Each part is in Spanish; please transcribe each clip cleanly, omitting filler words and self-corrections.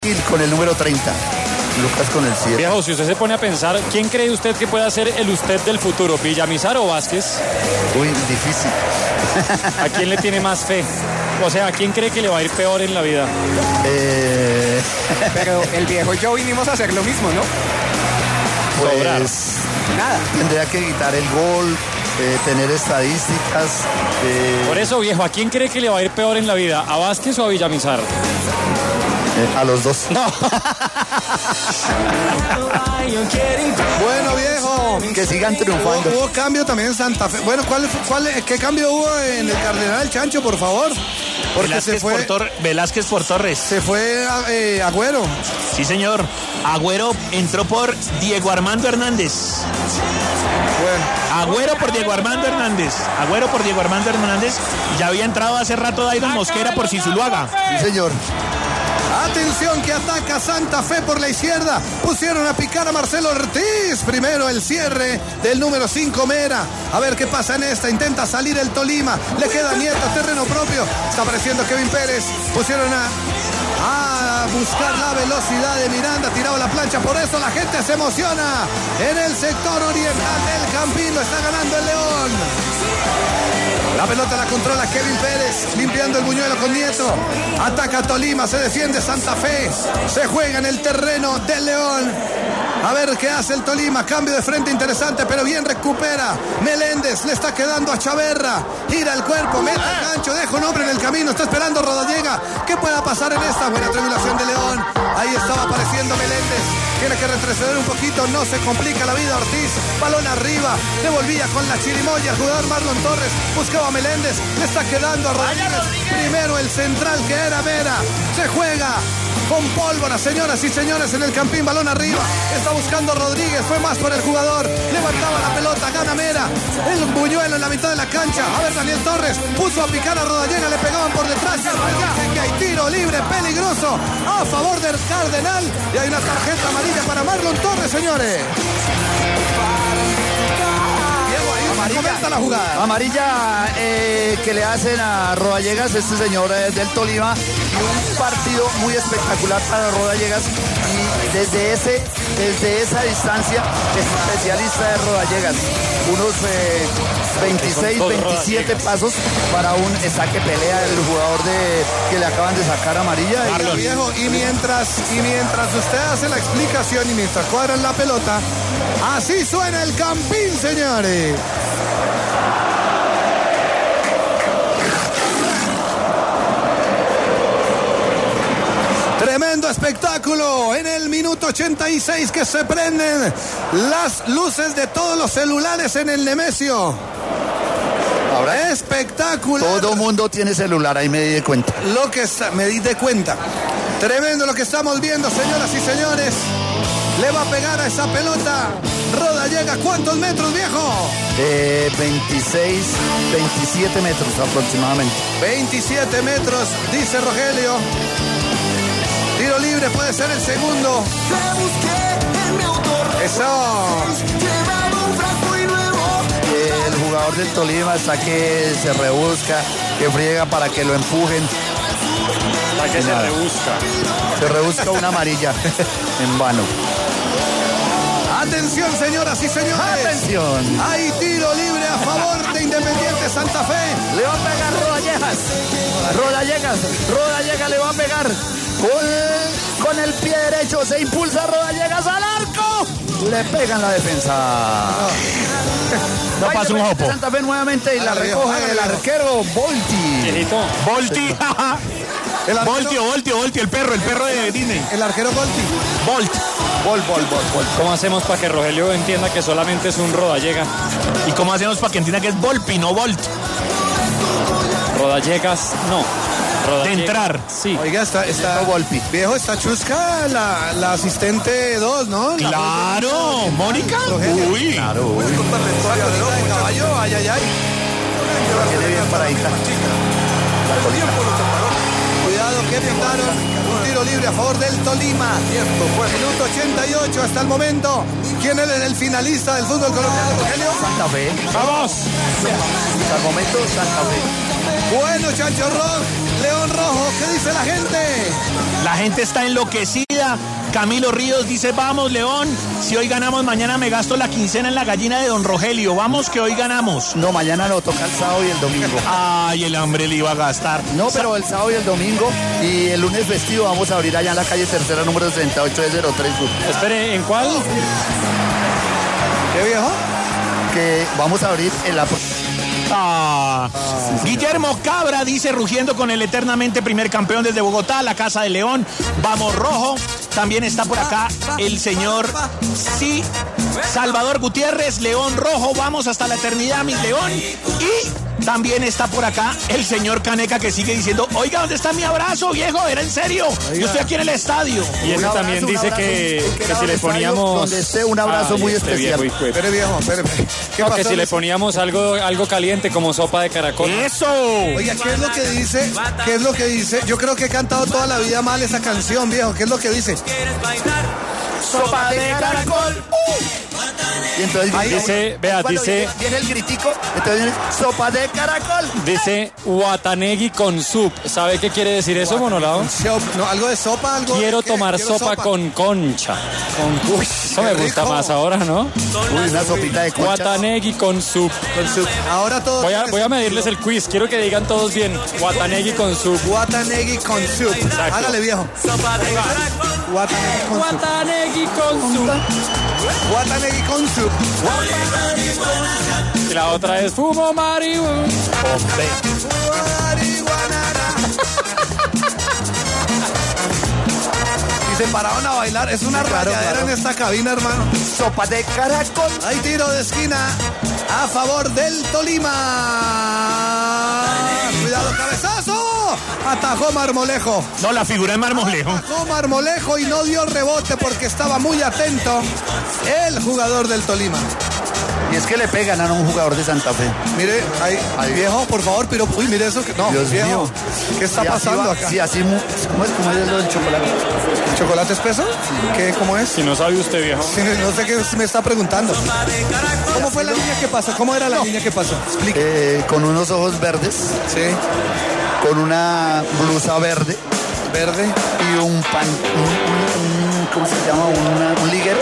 Gil con el número 30. Lucas con el 7. Viejo, si usted se pone a pensar, ¿quién cree usted que pueda ser el usted del futuro? ¿Villamizar o Vázquez? Uy, difícil. ¿A quién le tiene más fe? O sea, ¿a quién cree que le va a ir peor en la vida? Pero el viejo y yo vinimos a hacer lo mismo, ¿no? Pues nada. Tendría que quitar el gol, tener estadísticas. Por eso, viejo, ¿a quién cree que le va a ir peor en la vida? ¿A Vázquez o a Villamizar? A los dos. No. Bueno, viejo. Que sigan triunfando. Hubo cambio también en Santa Fe. Bueno, ¿qué cambio hubo en el Cardenal Chancho, por favor? Porque Velázquez por Torres. Se fue Agüero. Sí, señor. Agüero entró por Diego Armando Hernández. Bueno. Agüero por Diego Armando Hernández. Ya había entrado hace rato Dairon Mosquera por Zuluaga. Sí, señor. Atención que ataca Santa Fe por la izquierda. Pusieron a picar a Marcelo Ortiz. Primero el cierre del número 5 Mera. A ver qué pasa en esta. Intenta salir el Tolima. Le queda Nieto, terreno propio. Está apareciendo Kevin Pérez. Pusieron a buscar la velocidad de Miranda. Tirado la plancha. Por eso la gente se emociona. En el sector oriental del Campín lo está ganando el León. La pelota la controla Kevin Pérez, limpiando el buñuelo con Nieto. Ataca Tolima, se defiende Santa Fe. Se juega en el terreno del León. A ver qué hace el Tolima. Cambio de frente interesante, pero bien recupera. Meléndez le está quedando a Chaverra. Gira el cuerpo, mete el gancho, deja un hombre en el camino. Está esperando Rodallega. ¿Qué pueda pasar en esta buena triangulación de León? Ahí estaba apareciendo Meléndez. Tiene que retroceder un poquito, no se complica la vida Ortiz. Balón arriba, devolvía con la chirimoya. El jugador Marlon Torres buscaba a Meléndez. Le está quedando a Rodríguez. Primero el central que era Vera. Se juega con pólvora, señoras y señores, en el Campín. Balón arriba. Está buscando Rodríguez. Fue más por el jugador. Levantaba la pelota. Gana Mera. El buñuelo en la mitad de la cancha. A ver, Daniel Torres puso a picar a Rodallega. Le pegaban por detrás. Y que hay tiro libre peligroso a favor del Cardenal. Y hay una tarjeta amarilla para Marlon Torres, señores. Comenta la jugada. Amarilla que le hacen a Rodallegas, este señor del Tolima, y un partido muy espectacular para Rodallegas, y desde esa distancia es especialista de Rodallegas, unos 26, 27 pasos para un saque pelea del jugador que le acaban de sacar amarilla. Viejo, y mientras usted hace la explicación y mientras cuadran la pelota, así suena el Campín, señores. Tremendo espectáculo en el minuto 86 que se prenden las luces de todos los celulares en el Nemesio. Ahora espectáculo. Todo mundo tiene celular, ahí me di de cuenta. Me di de cuenta. Tremendo lo que estamos viendo, señoras y señores. Le va a pegar a esa pelota. Rodallega, ¿cuántos metros, viejo? 26, 27 metros aproximadamente. 27 metros, dice Rogelio. Tiro libre, puede ser el segundo. Eso. El jugador del Tolima está que se rebusca, que friega para que lo empujen. ¿Para qué se rebusca? Se rebusca una amarilla en vano. Atención, señoras y señores. Atención. Hay tiro libre a favor de Independiente Santa Fe. Le va a pegar Rodallegas le va a pegar. Con el pie derecho se impulsa Rodallegas al arco. Le pegan la defensa. No pasa un jopo. Santa Fe nuevamente y la recoge el arquero Volti. Volti. Volti, el perro de Disney. El arquero Volti. Volt. ¿Cómo hacemos para que Rogelio entienda que solamente es un Rodallega? ¿Y cómo hacemos para que entienda que es Volpi, no Volt? Rodallegas, no. De entrar. Sí. Oiga, está Volpi. Viejo, está chusca la asistente 2, ¿no? Claro, Mónica. Uy. Claro. De caballo, ay. Tiene bien paradita. Cuidado que pintaron un tiro libre a favor del Tolima. Minuto 88 hasta el momento. ¿Quién es el finalista del fútbol colombiano, Rogelio? Santa Fe. Vamos. Hasta el momento Santa Fe. Bueno, Chancho Rock, le León Rojo. ¿Qué dice la gente? La gente está enloquecida. Camilo Ríos dice, vamos León, si hoy ganamos mañana me gasto la quincena en la gallina de don Rogelio, vamos que hoy ganamos. No, mañana no, toca el sábado y el domingo. Ay, el hambre le iba a gastar. No, pero el sábado y el domingo y el lunes festivo vamos a abrir allá en la calle Tercera, número 68 de 03 Sur. Espere, ¿en cuál? ¿Qué viejo? Que vamos a abrir en la... Guillermo Cabra dice, rugiendo con el eternamente primer campeón desde Bogotá, la Casa de León, vamos Rojo. También está por acá el señor Salvador Gutiérrez, León Rojo, vamos hasta la eternidad, mi León. Y también está por acá el señor Caneca, que sigue diciendo, oiga, ¿dónde está mi abrazo, viejo? ¿Era en serio? Yo estoy aquí en el estadio. Y ese también dice que si le poníamos... Donde esté un abrazo muy especial. Espere, viejo, espere. ¿Qué pasó? Que si le poníamos algo caliente como sopa de caracol. ¡Eso! Oiga, ¿qué es lo que dice? ¿Qué es lo que dice? Yo creo que he cantado toda la vida mal esa canción, viejo. ¿Qué es lo que dice? Sopa de caracol. Y entonces dice, vea, dice... Viene el gritico, entonces viene sopa de caracol. Dice Watanegi con soup. ¿Sabe qué quiere decir eso, Monolao? No, algo de sopa, algo... Quiero tomar sopa con concha. Uy, eso me gusta más ahora, ¿no? Uy, una sopita de concha. Watanegi con soup. Ahora todo... Voy a medirles el quiz. Quiero que digan todos bien. Watanegi con soup. Watanegi con soup. Exacto. Hágale, viejo. Watanegi con soup. Watanegi con soup. Watanegi con soup. Y la otra es fumo marihuana. Y se pararon a bailar. Es una rayadera en esta cabina, hermano. Sopa de caracol. Hay tiro de esquina a favor del Tolima. Cuidado, cabezazo. Atajó Marmolejo. No, la figura de Marmolejo. Atajó Marmolejo y no dio rebote porque estaba muy atento el jugador del Tolima. Y es que le pegan a un jugador de Santa Fe. Mire, ahí viejo, por favor, pero uy, mire eso que no, Dios viejo. mío. ¿Qué está pasando acá? Sí, así ¿cómo es lo del chocolate? ¿El chocolate espeso? ¿Qué, cómo es? Si no sabe usted, viejo. Sí, no sé qué me está preguntando. ¿Cómo fue la línea que pasó? ¿Cómo era la línea que pasó? Explique. Con unos ojos verdes, Sí, con una blusa verde verde. y un ¿cómo se llama? Un liguero.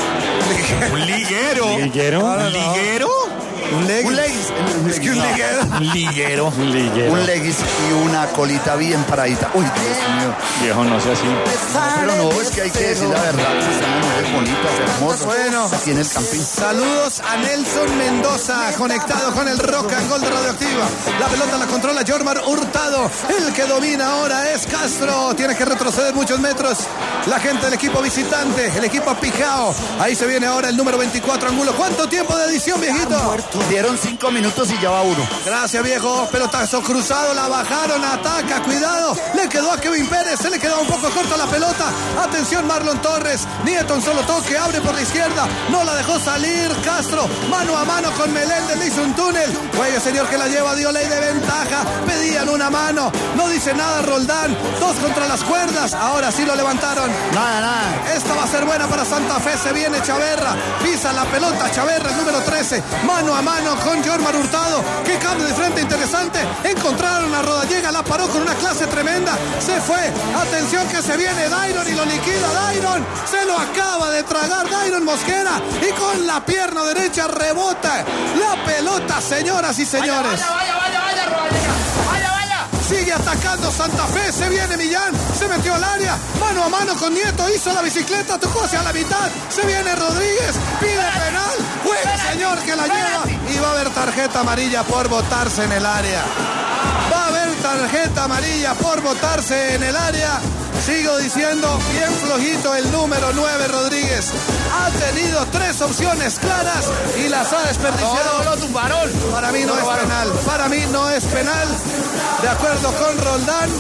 ¿Un liguero? ¿Liguero? ¿Un liguero? Un leggings. Es que un liguero. Un liguero. Liguero. Un leggings y una colita bien paradita. Uy, Dios mío. Viejo, no sé así. Pero no, es que hay que decir la verdad. Están mujeres bonitas, hermosas. Bueno. Aquí en el campín. Saludos a Nelson Mendoza, conectado con el Rock and Gold de Radioactiva. La pelota la controla Jormar Hurtado. El que domina ahora es Castro. Tiene que retroceder muchos metros. La gente del equipo visitante, el equipo Pijao. Ahí se viene ahora el número 24, Angulo. ¿Cuánto tiempo de edición, viejito? Dieron 5 minutos y ya va uno. Gracias, viejo. Pelotazo cruzado, la bajaron, ataca, cuidado. Le quedó a Kevin Pérez, se le quedó un poco corta la pelota. Atención, Marlon Torres. Nieto en solo toque, abre por la izquierda. No la dejó salir Castro. Mano a mano con Meléndez, le hizo un túnel. Cuello, señor, que la lleva, dio ley de ventaja. Pedían una mano. No dice nada Roldán. 2 contra las cuerdas. Ahora sí lo levantaron. Nada. Esta va a ser buena para Santa Fe. Se viene Chaverra. Pisa la pelota Chaverra, el número 13. Mano a mano con Jormar Hurtado. Qué cambio de frente interesante. Encontraron a Rodallega. La paró con una clase tremenda. Se fue. Atención que se viene Dairon y lo liquida. Dairon se lo acaba de tragar. Dairon Mosquera. Y con la pierna derecha rebota la pelota, señoras y señores. Vaya, Rodallega. Vaya. Sigue atacando Santa Fe, se viene Millán, se metió al área, mano a mano con Nieto, hizo la bicicleta, tocó hacia la mitad, se viene Rodríguez, pide penal, juega señor que la lleva y va a haber tarjeta amarilla por botarse en el área. Va a haber tarjeta amarilla por botarse en el área. Sigo diciendo, bien flojito el número 9 Rodríguez. Ha tenido 3 opciones claras y las ha desperdiciado. No, tumbaron. Para mí no es penal. Para mí no es penal. De acuerdo con Roldán.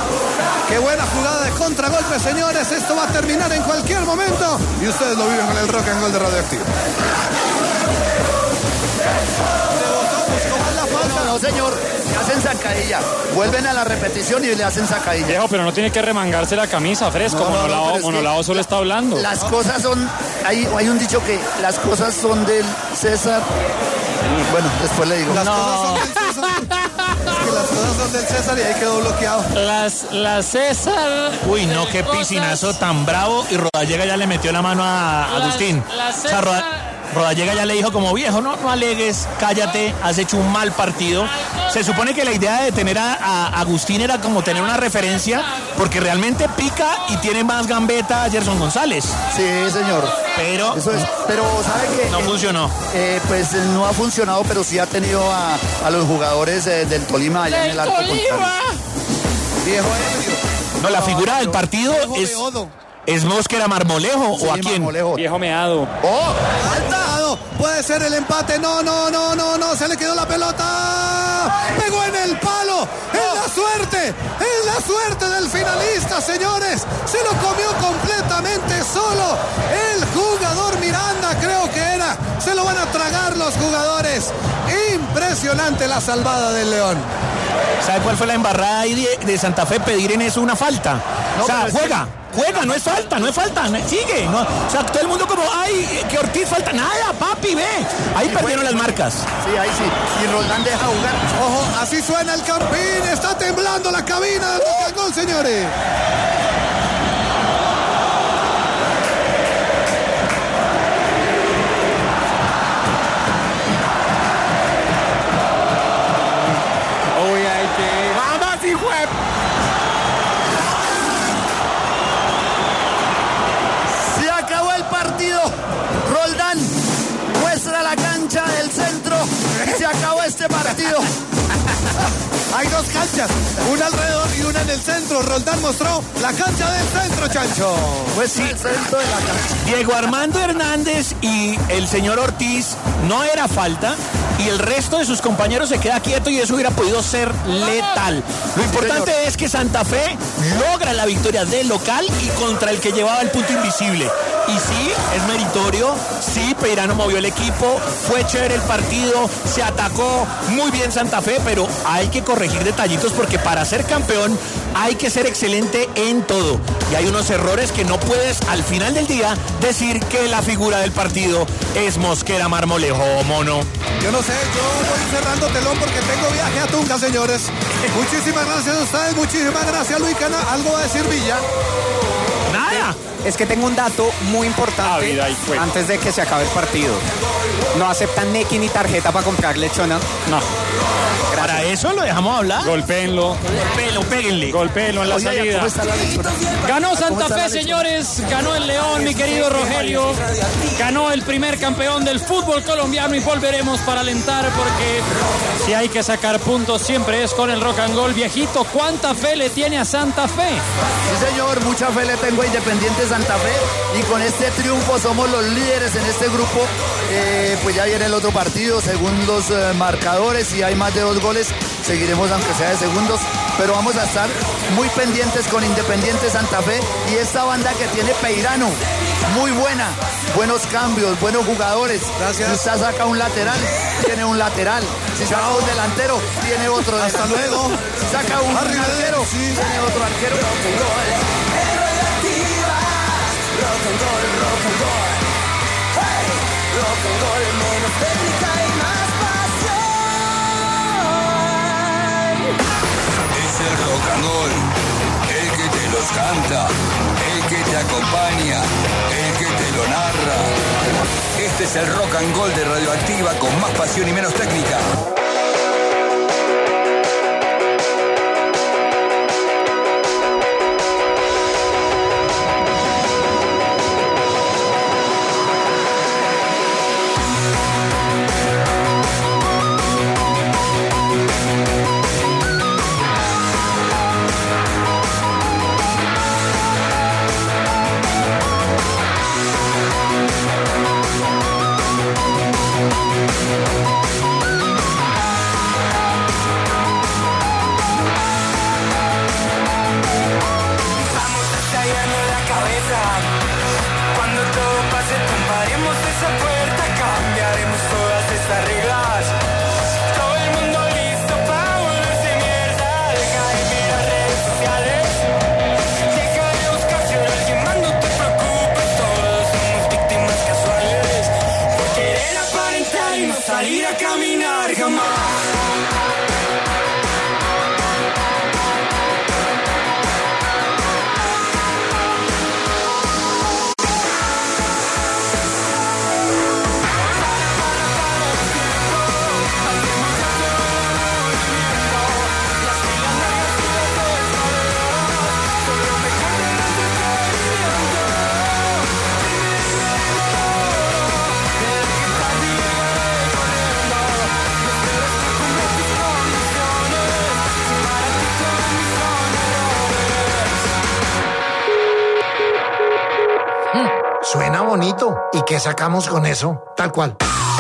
Qué buena jugada de contragolpe, señores. Esto va a terminar en cualquier momento. Y ustedes lo viven con el Rock and Gold de Radioactiva. No, señor. Le hacen zancadilla. Vuelven a la repetición y le hacen zancadilla. Viejo, pero no tiene que remangarse la camisa, fresco. Monolao solo está hablando. Las cosas son... Hay un dicho que las cosas son del César. Bueno, después le digo. Las cosas son del César. Es que las cosas son del César y ahí quedó bloqueado. La César. Uy, no, qué cosas. piscinazo tan bravo. Y Rodallega ya le metió la mano a Agustín. La O sea, César. Rodallega ya le dijo como viejo, no alegues, cállate, has hecho un mal partido. Se supone que la idea de tener a Agustín era como tener una referencia, porque realmente pica y tiene más gambeta a Gerson González. Sí, señor. Pero Eso es. Pero, ¿sabe qué? no funcionó. Pues no ha funcionado, pero sí ha tenido a los jugadores del Tolima allá en el arco contrario. Viejo ebrio. No, la figura del partido Viejo es beodo. Mosquera Marmolejo Sí, o a quién. Marmolejo. Viejo meado. ¡Oh! Alta. Puede ser el empate. No. Se le quedó la pelota. Pegó en el palo. Es la suerte. Es la suerte del finalista, señores. Se lo comió completamente solo. El jugador Miranda, creo que era. Se lo van a tragar los jugadores. Impresionante la salvada del León. ¿Sabe cuál fue la embarrada ahí de Santa Fe? Pedir en eso una falta. No, O sea, pero es juega, no es falta, sigue. No, o sea, todo el mundo como, ay, que Ortiz falta. Nada, papi, ve. Ahí perdieron las marcas. Sí, ahí sí. Y Roldán deja jugar. Ojo, así suena el Campín. Está temblando la cabina del Rock and Roll, señores. ¡Vamos, hijo de... Se acabó el partido. Roldán muestra la cancha del centro y se acabó este partido. Hay dos canchas, una alrededor y una en el centro. Roldán mostró la cancha del centro, Chancho. Pues sí, el centro de la cancha. Diego Armando Hernández y el señor Ortiz no era falta y el resto de sus compañeros se queda quieto y eso hubiera podido ser letal. Lo importante es que Santa Fe logra la victoria del local y contra el que llevaba el punto invisible. Y sí, es meritorio, sí, Peirano movió el equipo, fue chévere el partido, se atacó muy bien Santa Fe, pero hay que corregir detallitos porque para ser campeón hay que ser excelente en todo. Y hay unos errores que no puedes al final del día decir que la figura del partido es Mosquera Marmolejo, mono. Yo no sé, yo voy cerrando telón porque tengo viaje a Tunja, señores. Muchísimas gracias a ustedes, muchísimas gracias, Luis Cana. ¿Algo va a decir Villa? Nada. Es que tengo un dato muy importante vida, ahí fue. antes de que se acabe el partido. No aceptan Nequi ni tarjeta para comprar lechona. No. Para eso lo dejamos hablar. Golpéenlo. Péguenle. Golpéenlo en la Oiga, salida. ¿cómo está la lectura? Ganó ¿Cómo Santa está la Fe, lectura? señores. Ganó el León, mi querido Rogelio. Ganó el primer campeón del fútbol colombiano y volveremos para alentar porque si hay que sacar puntos siempre es con el Rock and Roll. Viejito, ¿cuánta fe le tiene a Santa Fe? Sí, señor, mucha fe le tengo a Independiente Santa Fe y con este triunfo somos los líderes en este grupo. Pues ya viene el otro partido, según los marcadores, si hay más de 2 goles, seguiremos aunque sea de segundos, pero vamos a estar muy pendientes con Independiente Santa Fe y esta banda que tiene Peirano, muy buena, buenos cambios, buenos jugadores. Gracias. Si usted saca un lateral, tiene un lateral. Si saca un delantero, tiene otro Hasta delantero. luego. Si saca un Arriba, arquero, sí. tiene otro arquero. Es el rock and roll, el que te los canta, el que te acompaña, el que te lo narra. Este es el rock and roll de Radioactiva con más pasión y menos técnica. Vamos estallando la cabeza. Cuando todo pase, tumbaremos esa puerta, cambiaremos todas estas reglas. Todo el mundo listo para volverse mierda. Deja de mirar redes sociales. Deja de buscar si ahora alguien más, no te preocupes. Todos somos víctimas casuales. Por querer aparentar y no salir a caminar jamás. Suena bonito. ¿Y qué sacamos con eso? Tal cual.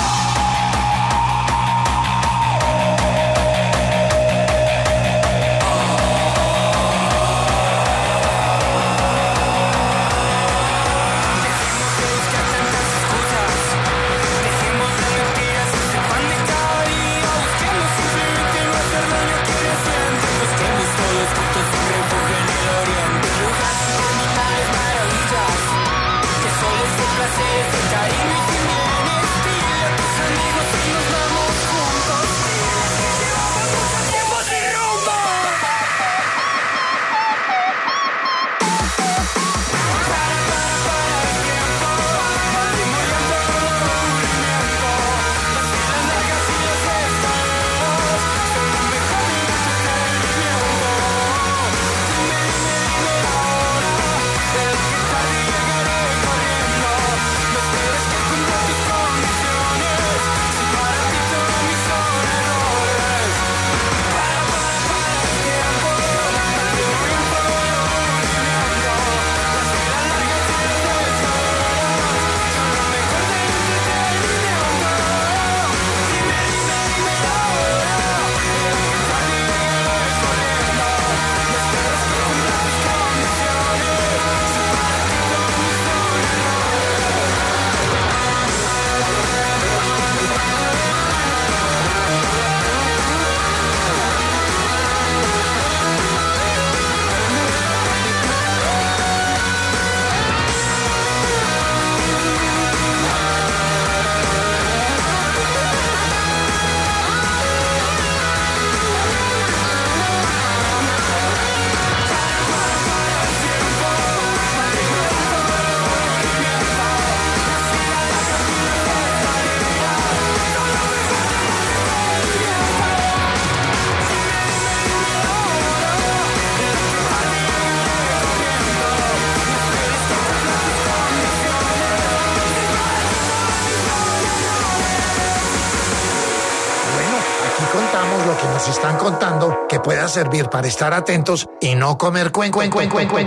Lo que nos están contando que pueda servir para estar atentos y no comer cuenco. En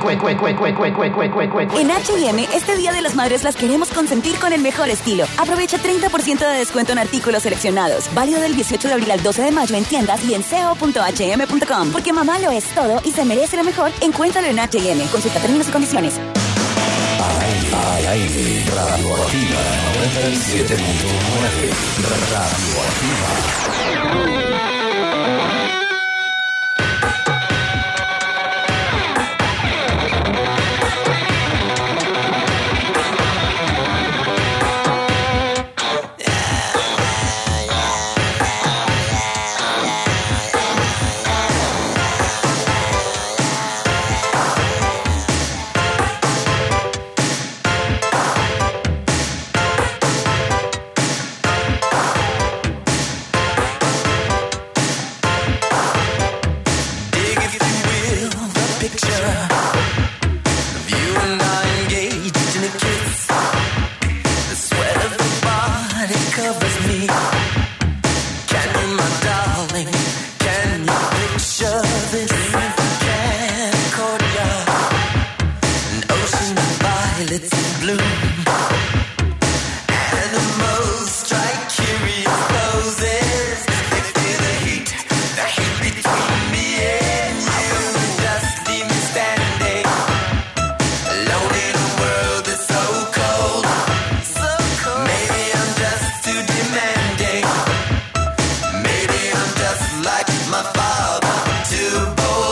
H&M, este Día de las Madres las queremos consentir con el mejor estilo. Aprovecha 30% de descuento en artículos seleccionados. Válido del 18 de abril al 12 de mayo en tiendas y en co.hm.com. Porque mamá lo es todo y se merece lo mejor. Encuéntralo en H&M. Consulta términos y condiciones. Al aire, Radioactiva 97.9, Radioactiva.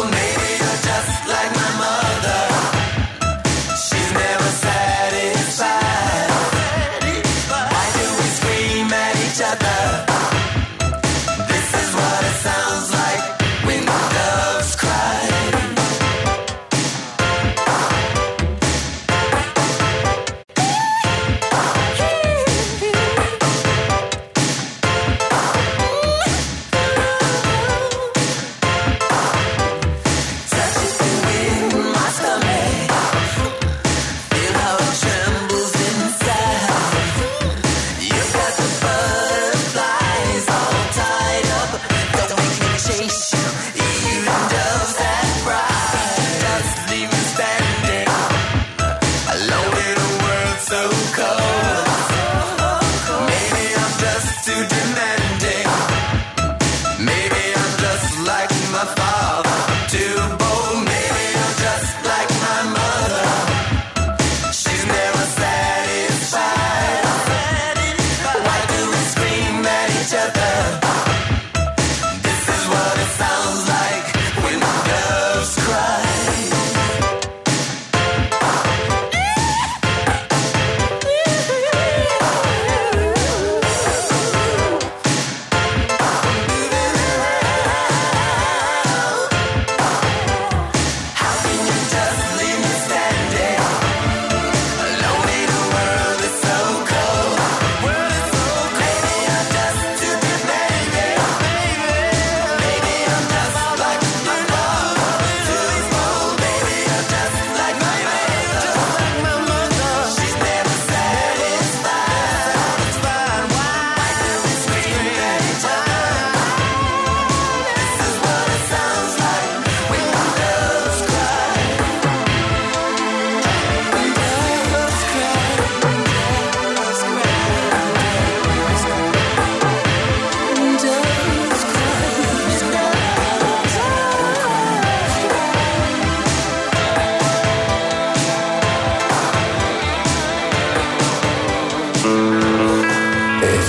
She's never satisfied.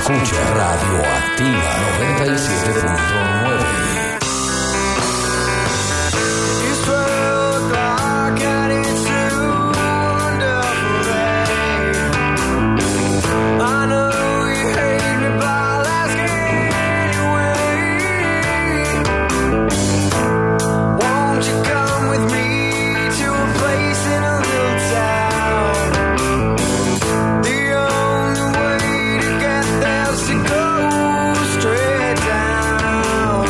Escucha Radioactiva 97.9. Straight down.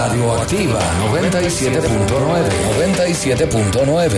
Radioactiva 97.9.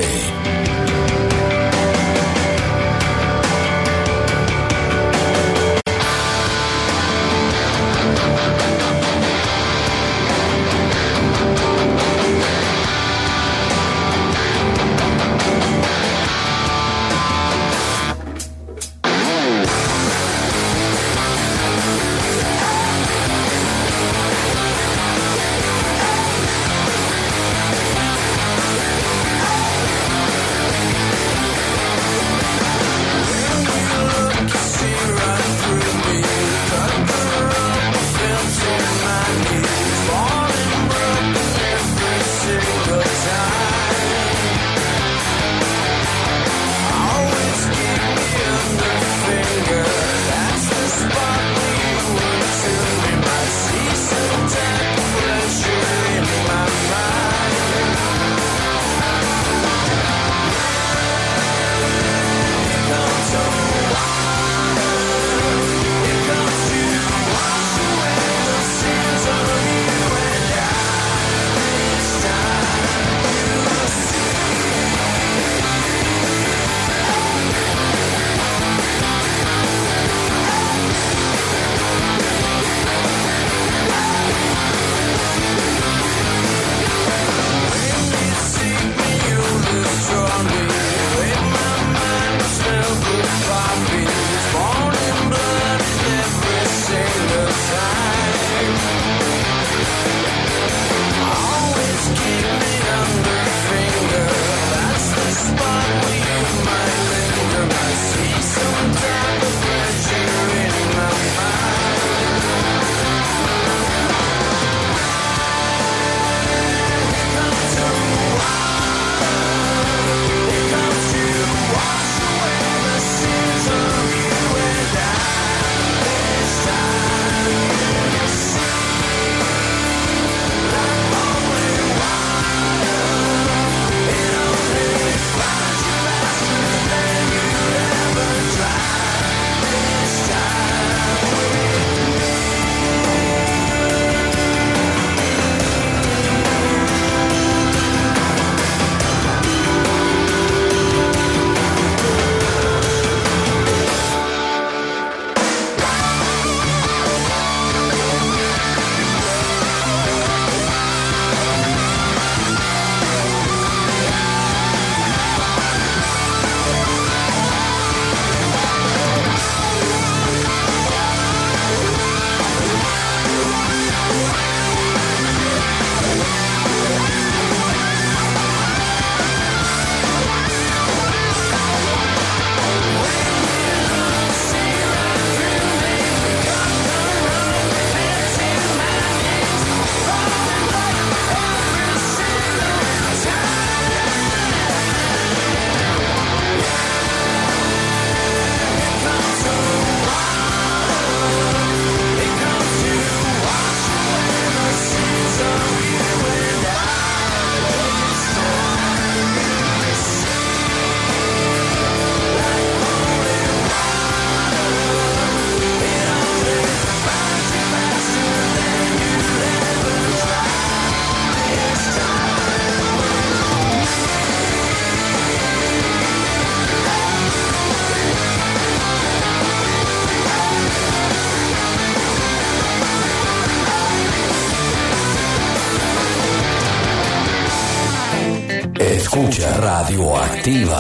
Escucha Radioactiva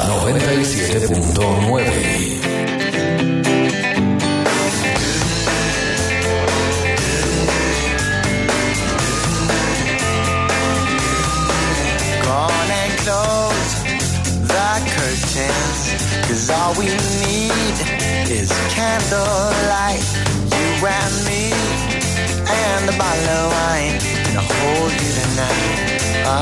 97.9. Cause all we need is candlelight, you and me, and a bottle of wine to hold you tonight.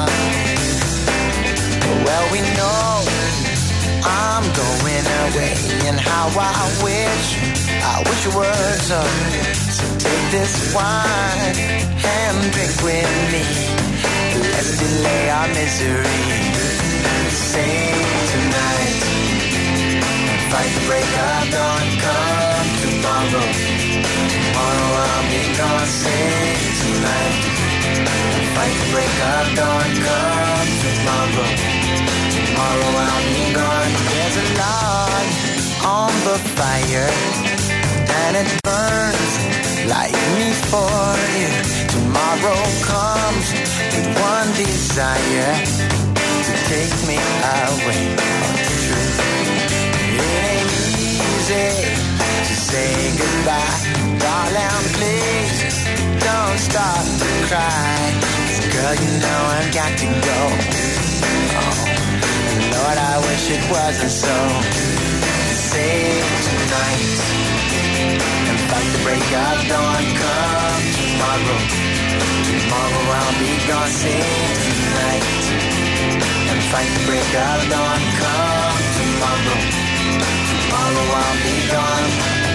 Well, we know I'm going away, and how I wish you were so. So take this wine and drink with me. Let's delay our misery. Say tonight, fight the break of dawn, come tomorrow. Tomorrow I'll be gone. Say tonight, fight fight the break of dawn. Come tomorrow, tomorrow I'll be gone. There's a log on the fire, and it burns like me for you. Tomorrow comes with one desire, to take me away from the truth. It ain't easy to say goodbye, darling, please don't start to cry. 'Cause girl, you know I've got to go. Oh, and Lord, I wish it wasn't so. Save tonight and fight the break of dawn. Come tomorrow, tomorrow I'll be gone. Save tonight and fight the break of dawn. Come tomorrow, tomorrow I'll be gone.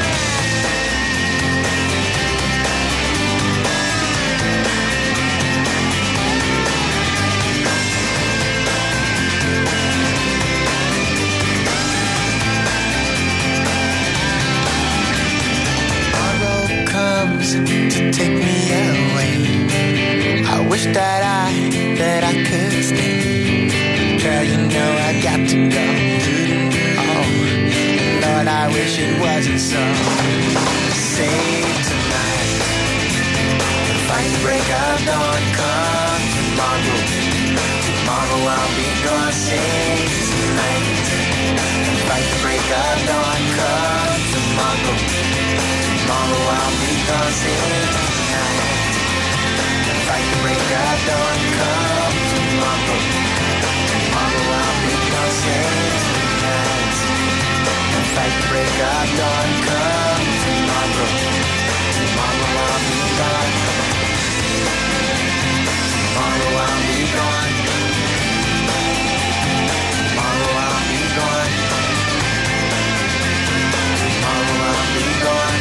To take me away, I wish that I could stay. Girl, you know I got to go. Oh, Lord, I wish it wasn't so. Save tonight, fight the break of dawn. Come tomorrow, tomorrow I'll be gone. Save tonight, fight the break of dawn. Come tomorrow, tomorrow I'll be gone. Save tonight, fight the break of dawn. Come tomorrow, tomorrow I'll be gone. Save tonight, fight the break of dawn. Come tomorrow, tomorrow I'll be gone. Tomorrow I'll be gone. Tomorrow I'll be gone. Tomorrow I'll be gone.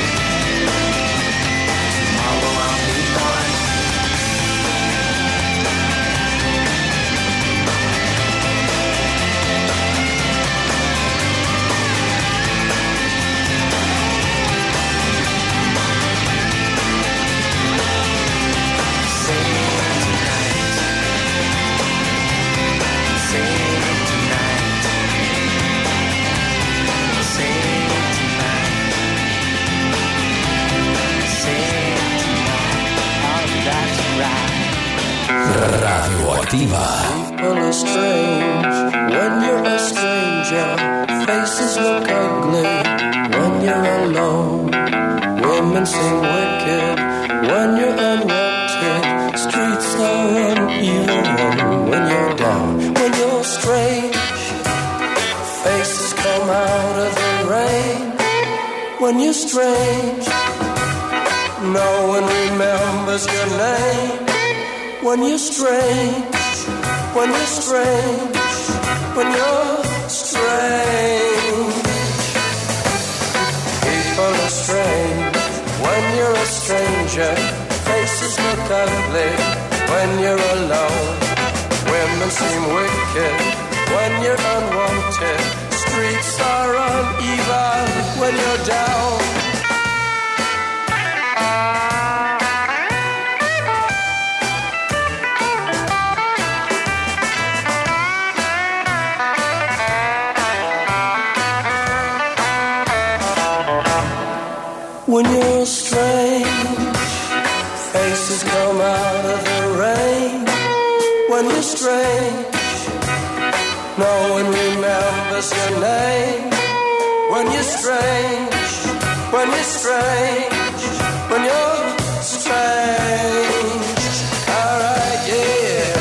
Radioactiva. People are strange when you're a stranger. Faces look ugly when you're alone. Women seem wicked when you're unwanted. Streets are uneven when you're down. When you're strange, faces come out of the rain. When you're strange, no one remembers your name. When you're strange, when you're strange, when you're strange. People are strange when you're a stranger. Faces look ugly when you're alone. Women seem wicked when you're unwanted. Streets are uneven when you're down. When you're strange, faces come out of the rain. When you're strange, no one remembers your name. When you're strange, when you're strange, when you're strange. Alright, yeah.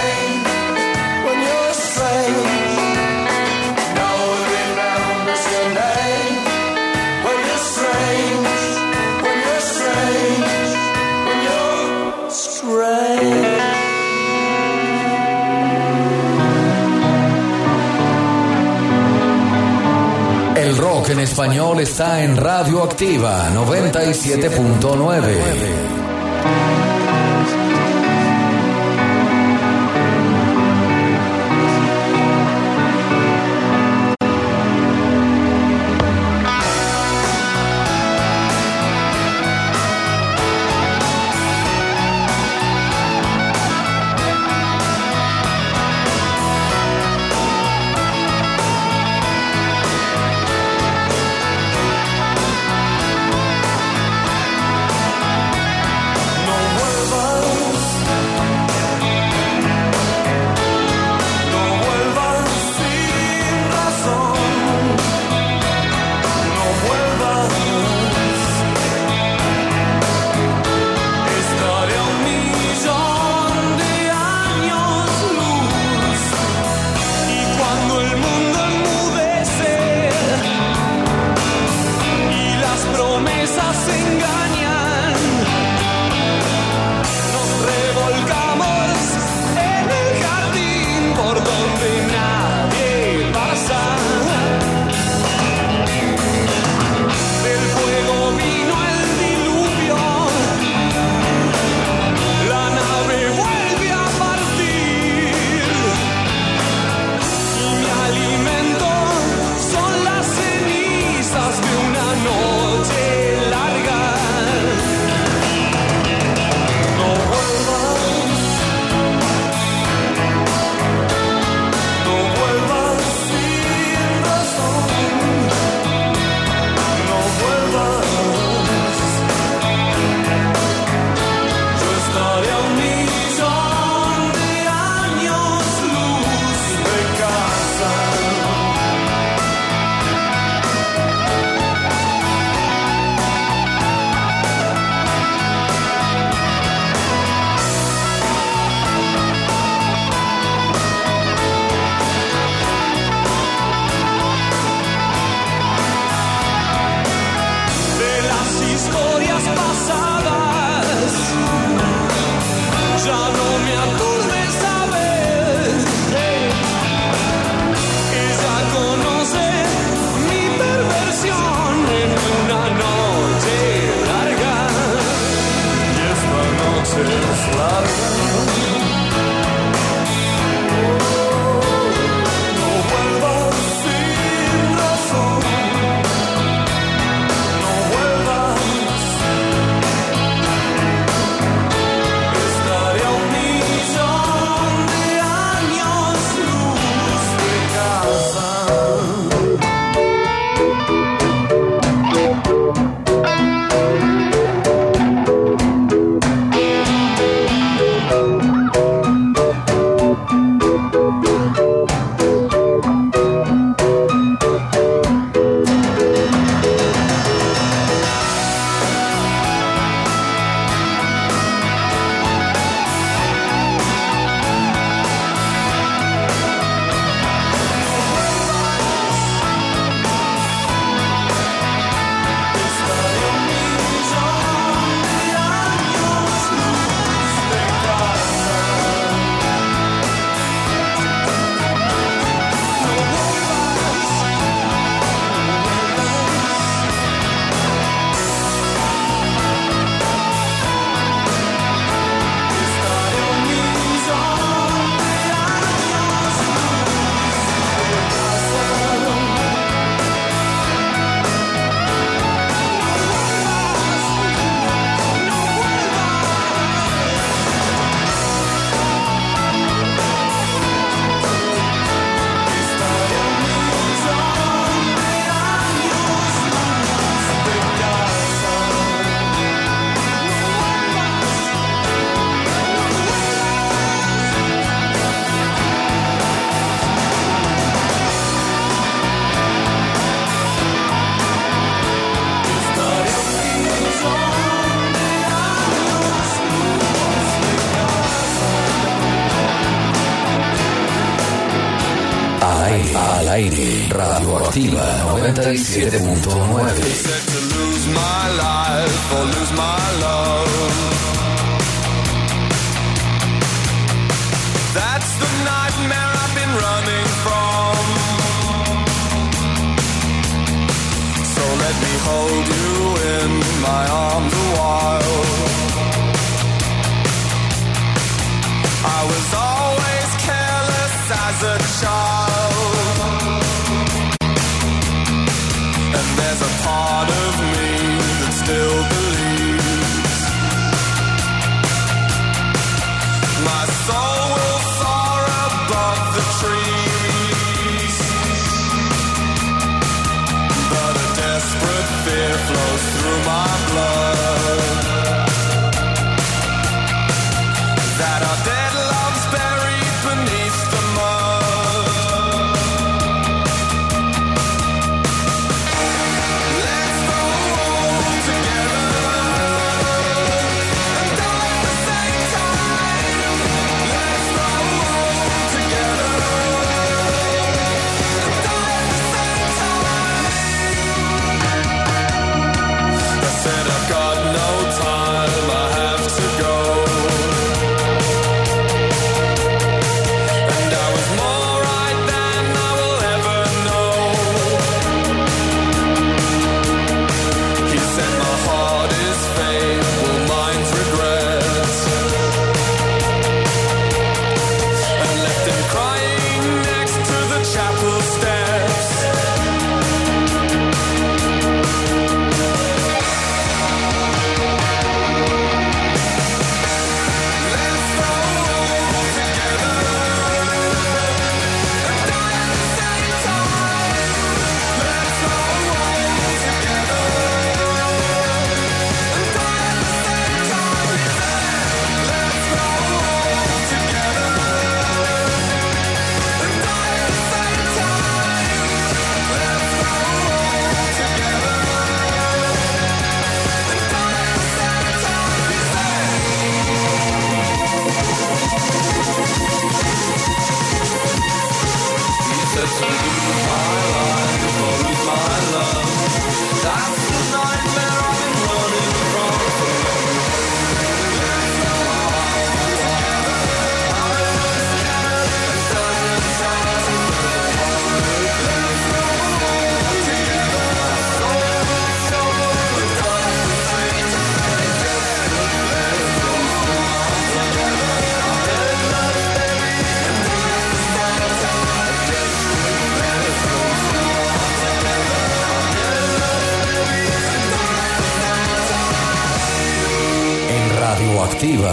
Your rock en español está en Radioactiva 97.9. Al aire, Radioactiva 97.9. That's the nightmare I've been running from. hold you in my arms a while. I was always careless as a child, and there's a part of me that still believes my soul will soar above the trees, but a desperate fear flows through my blood that our dead love's buried beneath the mud. Let's go home together and die at the same time. Let's go home together and die at the same time. I said I've got no time, I have to go. And I was more right than I will ever know. He said my heart is fable, mine's regrets, and left him crying next to the chapel steps. Let's go home together and die at the same time. Let's go home together and die at the same time. Let's go home together and die at the same time. Let's go home together and die at the same time. He said to lose my life or lose my love. That's the nightmare I've been running from forever. Let's go home together. I was scared and doesn't sound too good. Let's go home together. So and die at the same time. Let's go home together. Dead love's buried and die at the same time. Let's go home together. Dead love's buried and die at the same time. En Radioactiva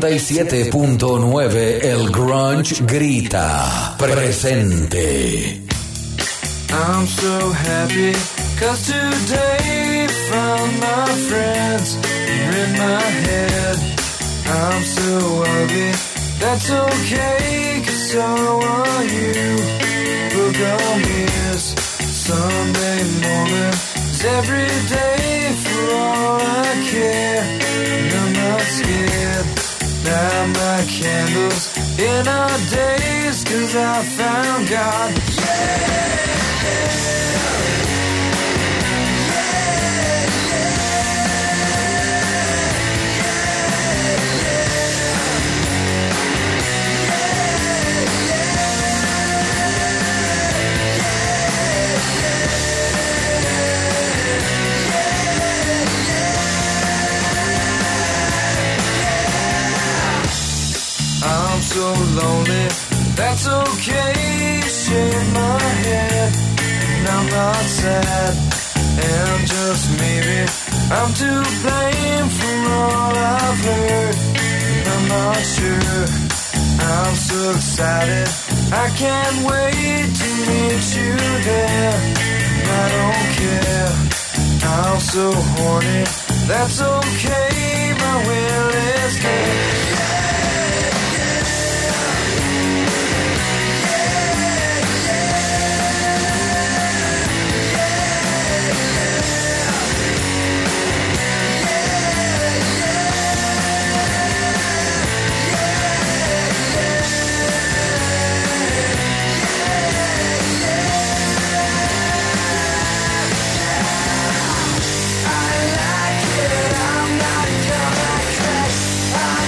97.9 el grunge grita presente. I'm so happy, 'cause today found my friends here in my head. I'm so ugly, that's okay, 'cause so are you. Book on ears, Sunday morning is every day for all I care. And I'm not scared, light my candles in our days, 'cause I found God. I'm so lonely, that's okay, shake my head, and I'm not sad, and just maybe I'm to blame for all I've heard, and I'm not sure, I'm so excited, I can't wait to meet you there, and I don't care, I'm so horny, that's okay, my will is good. I like it, I'm not gonna crash.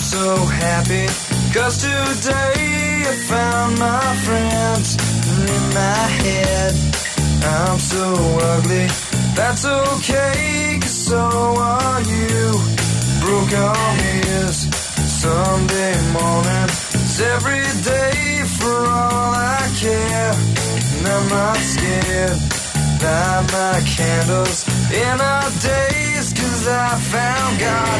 so happy, 'cause today I found my friends in my head. I'm so ugly, that's okay, 'cause so are you. Broke on is Sunday morning, it's every day for all I care. And I'm not scared, light my candles in our days, 'cause I found God.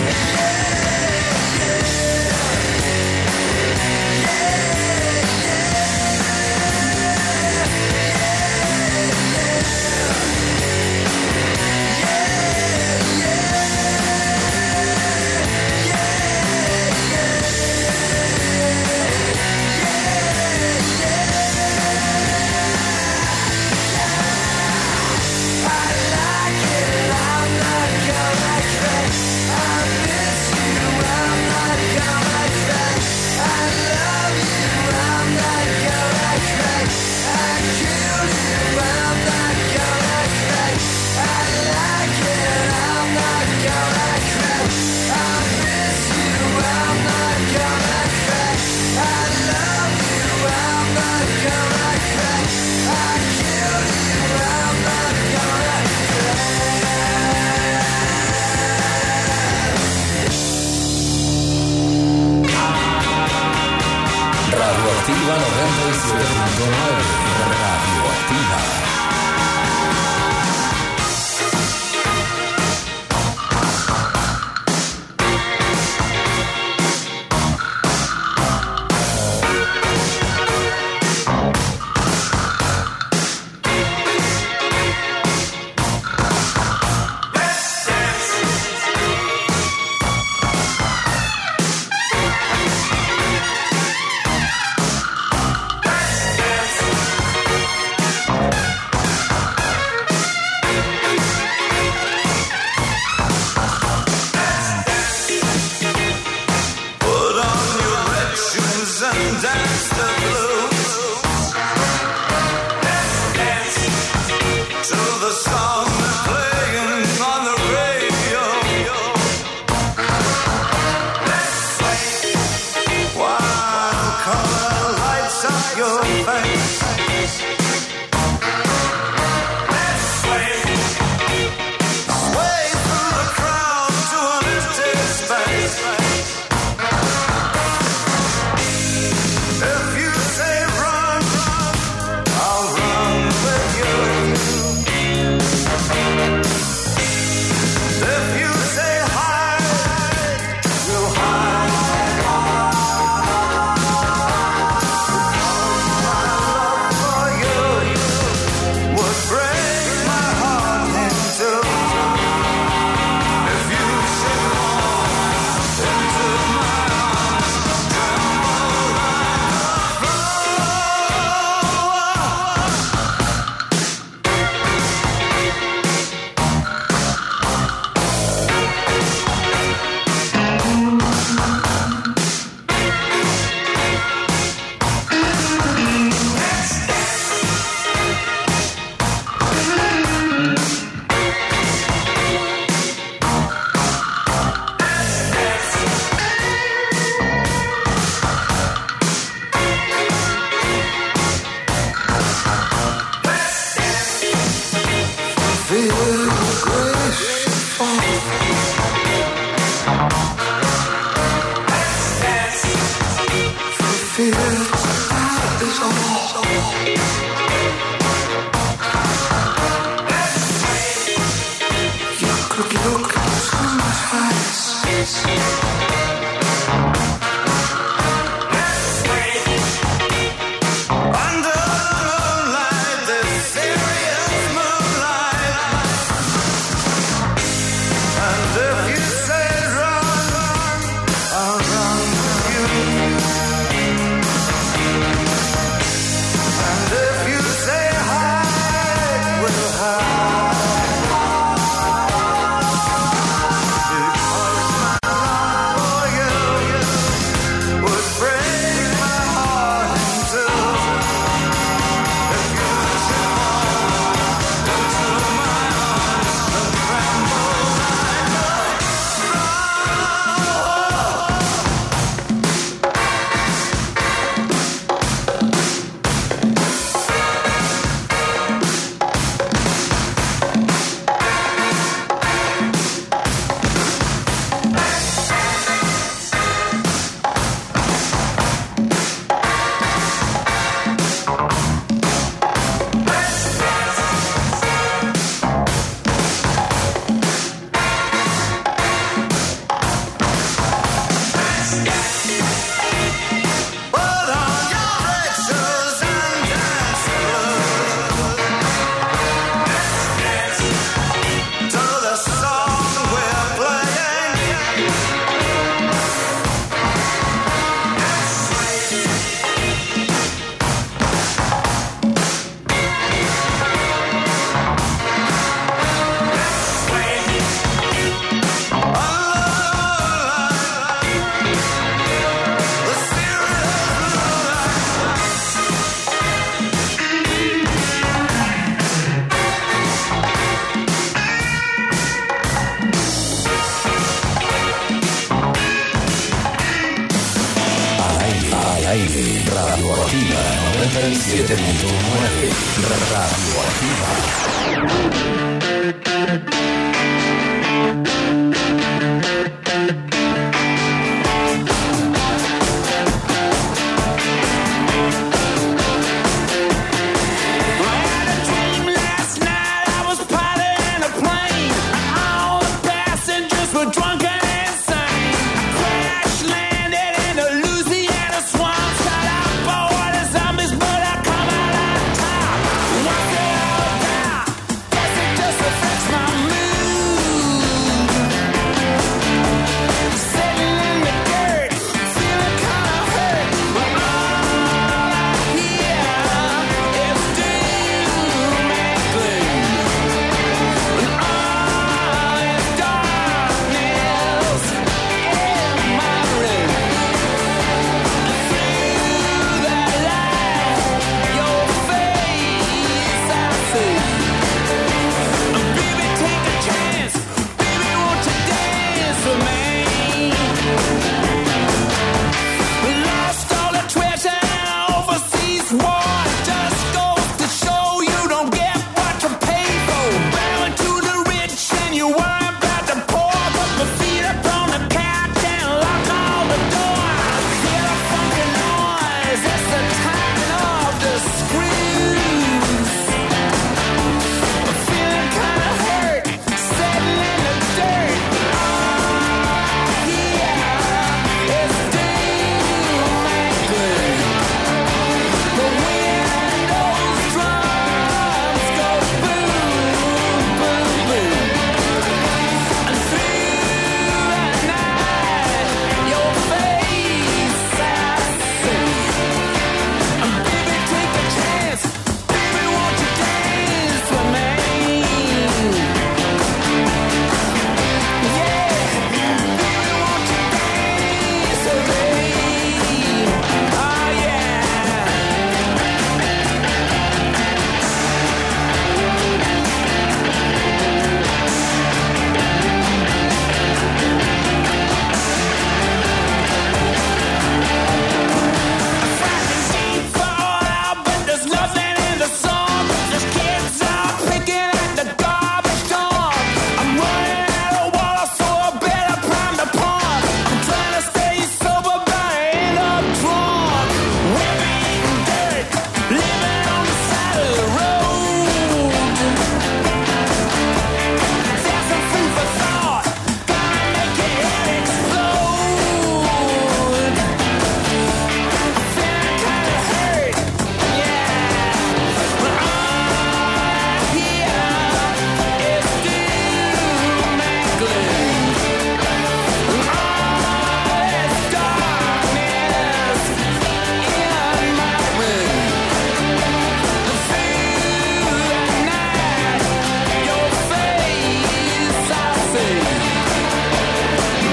Radioactiva 97.9, Radioactiva. aire. Radioactiva 97.9. Radioactiva.